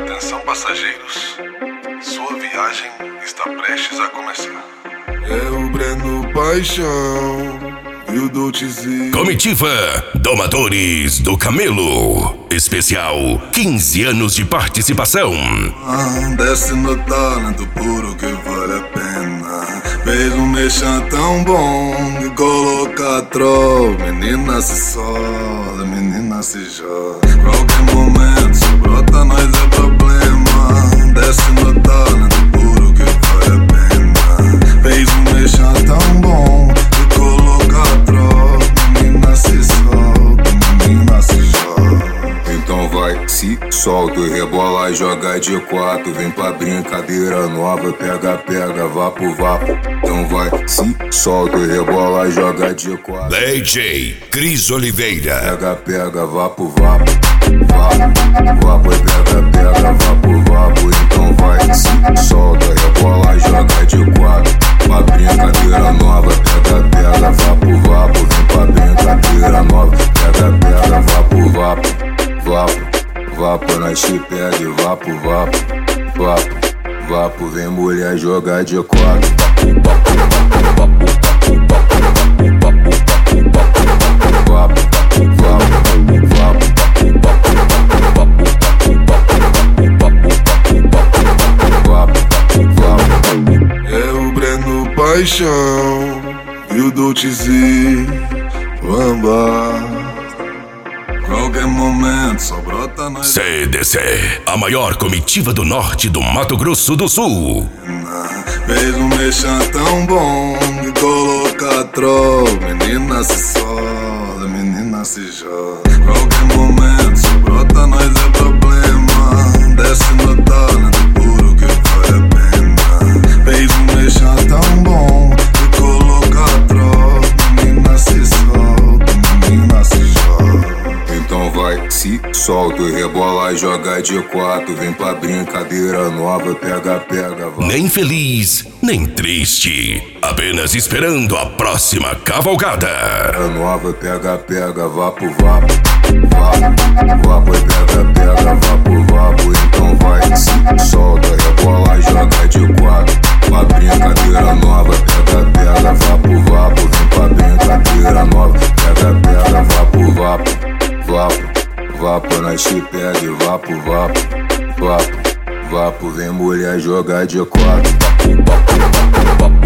Atenção passageiros, sua viagem está prestes a começar. É o Breno Paixão e o Dolcezinho. Comitiva Domadores do Camelo. Especial 15 anos de participação. Desce no talento puro que vale a pena. Fez um mexão tão bom que coloca troll. Menina se sola, menina se joga. Qualquer momento se brota, nós é problema. Desce no talento puro que vale a pena. Fez um mexão tão bom que coloca troll. Menina se solta, menina se joga. Então vai, se solta e rebola e joga de quatro. Vem pra brincadeira nova, pega, pega, vapo, vapo. Então vai, se solta e rebola e joga de quatro. DJ Cris Oliveira. Pega, pega, vapo, vapo. Vapo, vapo e pega, pega, vapo, vapo. Então vai, se solta, rebola e joga de quatro. Pra brincadeira nova, pega, pega, vapo, vapo. Vem pra brincadeira nova, pega, pega, vapo, vapo. Vapo, vapo, nós te pega e vapo, vapo, vapo, vapo, vem mulher jogar de quatro. Vapo, vapo, é o Breno Paixão e o Dolcezinho. Vamba. Qualquer momento só brota nós. CDC, a maior comitiva do norte do Mato Grosso do Sul. Fez um mexão tão bom que coloca troll. Menina se sola, menina se joga. Qualquer momento só brota, nós é problema. Desce no talento puro que vale a pena. Fez um mexão tão bom que coloca troll. Menina se solta, menina se joga. Então vai, se solta e rebola e joga de quatro. Vem pra brincadeira nova, pega, pega, vai. Nem feliz, nem triste. Apenas esperando a próxima cavalgada. Nova, pega, pega, vapo, vapo. Vapo, vapo e pega, pega, vapo, vapo. Então vai, se solta, rebola e joga de quatro. Pra brincadeira nova, pega, pega, vapo, vapo. Vem pra brincadeira nova, pega, pega, vapo, vapo. Vapo, vapo, nós te pega e vapo, vapo, vapo, vapo, vem mulher jogar de quatro.